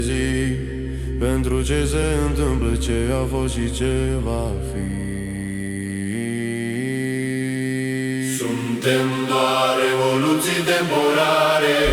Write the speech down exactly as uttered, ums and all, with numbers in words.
zi, pentru ce se întâmplă, ce a fost și ce va fi. Suntem doar evoluții temporare